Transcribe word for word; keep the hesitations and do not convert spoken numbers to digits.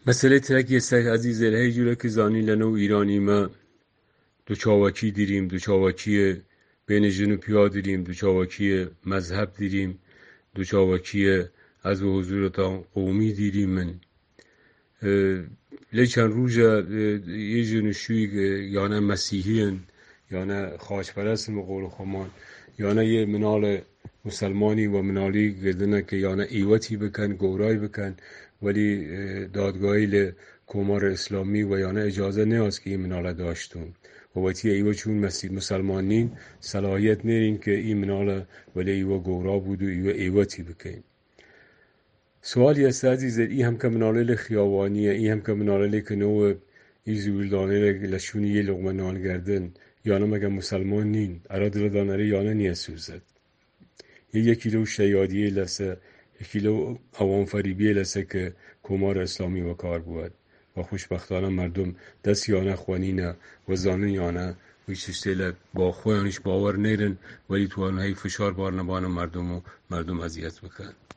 مسئله ترک یستک عزیز الهی جوره که زانی لنو ایرانی ما دو چاوکی دیریم، دو چاوکی بین جن و پیا دیریم، دو چاوکی مذهب دیریم، دو چاوکی از و حضورتان قومی دیریم. من لیچن روژا یه جنشوی یانه مسیحیان یانه خاچپرست مقول خمان یانه یه منال مسلمانی و منالی گردنه که یانه ایوتی بکن گورای بکن ولی دادگاهی لکومار اسلامی و یانه اجازه نیاز که این مناله داشتون و وقتی ایوه چون مسیح مسلمانین صلاحیت نیرین که این مناله ولی ایوه گورا بود و ایوه ایوتی بکن. سوالی است عزیز ای هم که مناله خیابانیه ای هم که مناله که نوع ای زولدانه لشونی یه لغمه نان گردن یانه مگه مسلمان نین ارا دل دانره یانه نیه سوزد یه یک کیلو شیادیه لسه یک کیلو عوام فریبیه لسه که کمار اسلامی و کار بود و خوشبختانه مردم دست یانه خوانینه و زانن یانه و چشتیله با خویانش باور نیرن ولی تو آنهایی فشار بار نبانه مردم و مردم اذیت بکن.